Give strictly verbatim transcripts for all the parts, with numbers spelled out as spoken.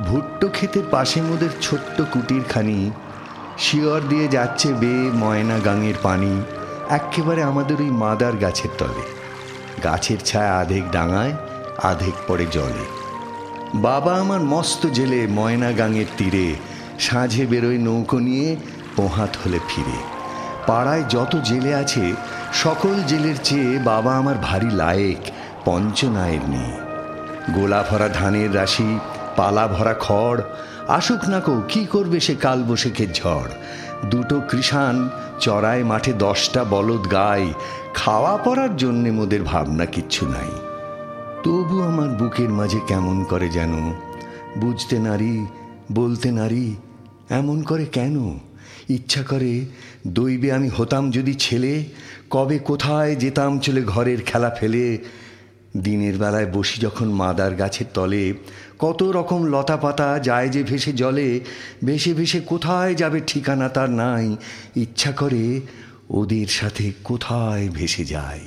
ভুট্টো ক্ষেতের পাশে মোদের ছোট্ট কুটিরখানি, শিয়র দিয়ে যাচ্ছে বেয়ে ময়না গাঙের পানি এক্কেবারে আমাদের ওই মাদার গাছের তলে। গাছের ছায়া আধেক ডাঙায়, আধেক পড়ে জলে। বাবা আমার মস্ত জেলে ময়না গাঙের তীরে, সাঁঝে বেরোয় নৌকো নিয়ে পোহাত হলে ফিরে। পাড়ায় যত জেলে আছে সকল জেলের চেয়ে বাবা আমার ভারী লায়েক পঞ্চনায়ের নিয়ে। গোলা ভরা ধানের রাশি, পালা ভরা খড়, আসুক না কো কি করবে সে কাল বৈশাখের ঝড়। দুটো কৃষাণ চড়ায় মাঠে দশটা বলদ গায়, খাওয়া পড়ার জন্যে মোদের ভাবনা কিচ্ছু নাই। তবু আমার বুকের মাঝে কেমন করে যেন, বুঝতে নারী বলতে নারী এমন করে কেন। ইচ্ছা করে দৈবে আমি হতাম যদি ছেলে, কবে কোথায় যেতাম চলে ঘরের খেলা ফেলে। দিনের বেলায় বসি যখন মাদার গাছের তলে, কত রকম লতা পাতা যায় যে ভেসে জলে। ভেসে ভেসে কোথায় যাবে ঠিকানা তার নাই, ইচ্ছা করে ওদের সাথে কোথায় ভেসে যায়।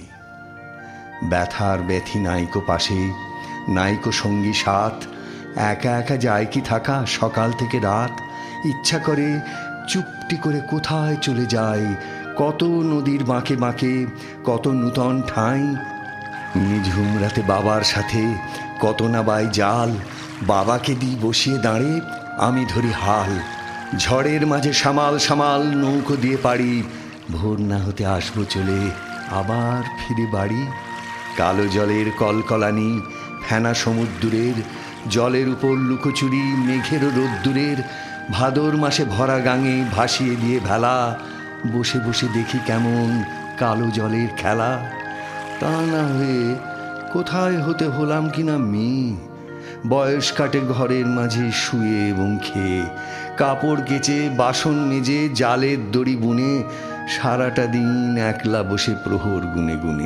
ব্যথার ব্যথি নাইকো পাশে, নাইকো সঙ্গী সাথ, একা একা যায় কি থাকা সকাল থেকে রাত। ইচ্ছা করে চুপটি করে কোথায় চলে যায়, কত নদীর বাঁকে বাঁকে, কত নূতন ঠাঁই। নিঝুম রাতে বাবার সাথে কত না বাই জাল, বাবাকে দিই বসিয়ে দাঁড়ে আমি ধরি হাল। ঝড়ের মাঝে সামাল সামাল নৌকো দিয়ে পাড়ি, ভোর না হতে আসবো চলে আবার ফিরে বাড়ি। কালো জলের কলকলানি, ফেনা সমুদ্রের জলের উপর লুকোচুরি, মেঘেরও রোদ্দুরের ভাদর মাসে ভরা গাঙে ভাসিয়ে দিয়ে ভেলা। বসে বসে দেখি কেমন কালো জলের খেলা। তা না হয়ে কোথায় হতে হলাম কিনা মেয়ে, বয়স কাটে ঘরের মাঝে শুয়ে এবং খেয়ে। কাপড় কেচে বাসন মেজে জালের দড়ি বুনে, সারাটা দিন একলা বসে প্রহর গুনে গুনে।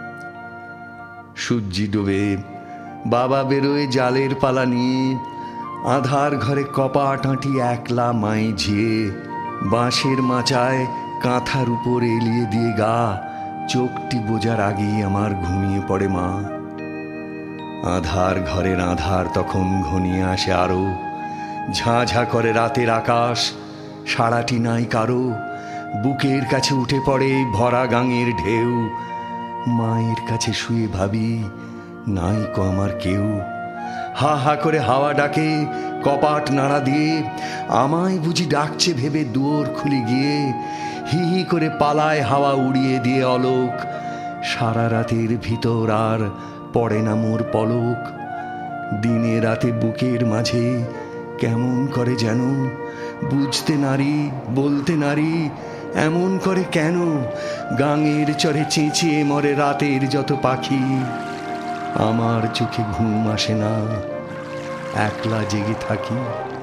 সূর্যি ডোবে, বাবা বেরোয় জালের পালা নিয়ে, আধার ঘরে কপাট আঁটি একলা মাই ঝিয়ে। বাঁশের মাচায় কাঁথার উপর এলিয়ে দিয়ে গা, চোখটি বোঝার আগেই আমার ঘুমিয়ে পড়ে মা। আধার ঘরের আধার তখন ঘনিয়ে আসে আরো, ঝাঁ ঝাঁ করে রাতের আকাশ, সারাটি নাই কারো। বুকের কাছে উঠে পড়ে ভরা গাঙের ঢেউ, মায়ের কাছে শুয়ে ভাবি নাই কো আমার কেউ। হা হা করে হাওয়া ডাকে কপাট নাড়া দিয়ে, আমায় বুঝি ডাকছে ভেবে দুয়ার খুলে গিয়ে। হি হি করে পালায় হাওয়া উড়িয়ে দিয়ে অলোক, সারা রাতের ভিতর আর পড়ে না মোর পলক। দিনে রাতে বুকের মাঝে কেমন করে যেন, বুঝতে নারী বলতে নারী এমন করে কেন। গাঙের চরে চেঁচিয়ে মরে রাতের যত পাখি, আমার চোখে ঘুম আসে না, একলা জেগে থাকি।